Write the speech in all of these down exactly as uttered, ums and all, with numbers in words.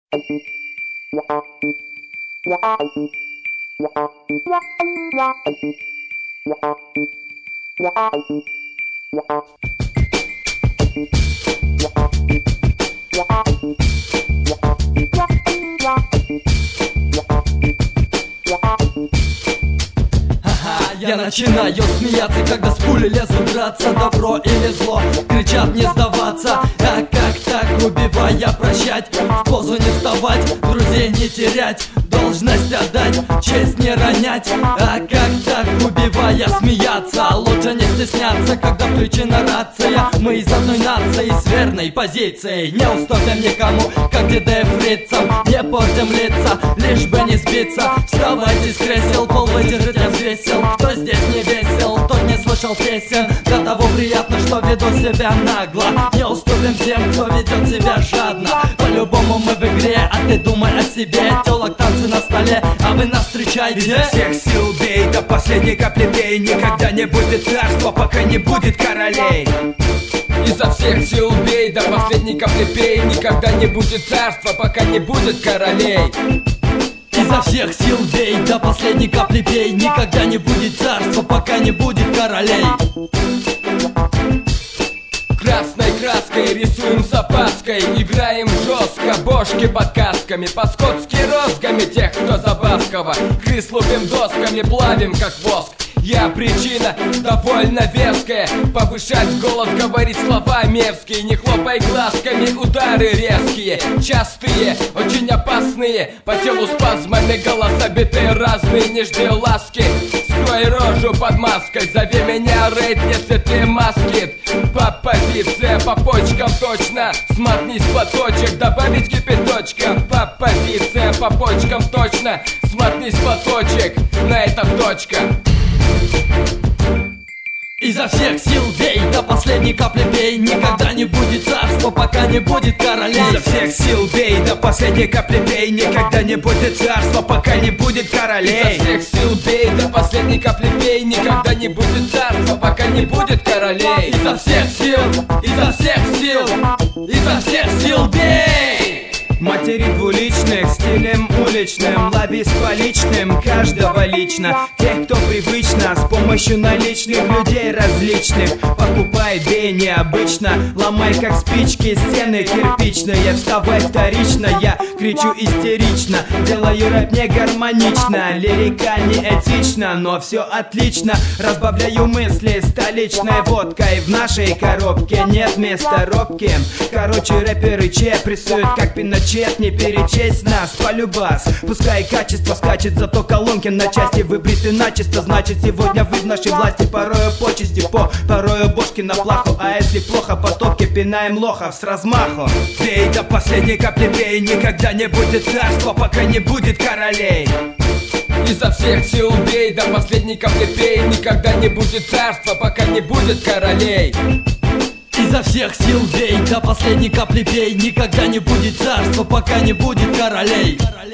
Я начинаю смеяться, когда с пули лезут драться. Добро или зло, кричат не сдаваться. А как так, убивая, прощать? В позу не вставать, друзей не терять, должность отдать, честь не ронять. А как так, убивая, смеяться? Лучше не стесняться, когда причина рация. Мы из одной нации с верной позицией. Не уступим никому, как деды фрицам. Не портим лица, лишь бы не сбиться. Вставайте с кресел, пол выдержать я взвесил. Кто здесь не весел, тот не слышал песен. До того приятно, что веду себя нагло. Не уступим тем, кто ведет себя жадно. По-любому мы в игре, а ты думай о себе. Телок танцы на столе, а вы нас встречайте. Изо всех сил бей, до последней капли бей. Никогда не будет царства, пока не будет королей. Изо всех сил бей, до последней капли пей. Никогда не будет царства, пока не будет королей. Изо всех сил бей, до последней капли пей. Никогда не будет царства, пока не будет королей. Красной краской рисуем с опаской. Играем жестко, бошки под касками. По-скотски розгами тех, кто за Баскова. Крыс лупим досками, плавим как воск. Я причина довольно веская. Повышать голос, говорить слова мерзкие. Не хлопай глазками, удары резкие, частые, очень опасные. По телу спазмами, голоса битые разные. Не жди ласки, скрой рожу под маской. Зови меня рейд, если ты маскит. По позиции, по почкам точно. Смотнись платочек, добавить кипяточка. По позиции, по почкам точно. Смотнись платочек, на этом точка. Изо всех сил бей, до последней капли бей. Никогда не будет царства, пока не будет королей. Изо всех сил бей, до последней капли бей. Никогда не будет царства, пока не будет королей. Изо всех сил бей, до последней капли бей. Никогда не будет царства, пока не будет королей. Изо всех сил, изо всех сил, изо всех сил бей. Матери двуличных, стилем уличным. Лови с поличным, каждого лично. Тех, кто привычно, с помощью наличных людей различных. Покупай, бей необычно. Ломай как спички стены кирпичные. Вставай вторично, я кричу истерично. Делаю рэп не гармонично. Лирика не этична, но все отлично. Разбавляю мысли столичной водкой. В нашей коробке нет места робким. Короче, рэперы че прессуют как пиночет. Не перечесть нас, полюбас. Пускай качество скачет, зато колонки на части выбриты начисто. Значит, сегодня вы в нашей власти. Порою почести по, порою бошки на плаху. А если плохо, по топке пинаем лохов с размаху. Бей, до последней капли бей. Никогда не будет царства, пока не будет королей. Изо всех сил бей, до последней капли пей. Никогда не будет царства, пока не будет королей. Изо всех сил бей, до последней капли пей. Никогда не будет царства, пока не будет королей.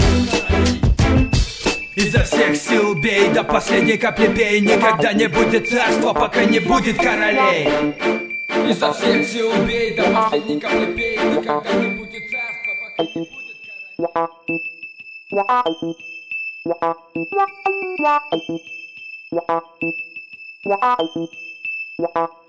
Изо всех сил бей, до последней капли пей. Никогда не будет царства, пока не будет королей. Изо всех сил бей, до последней капли пей. Никогда не будет царства, пока не будет королей.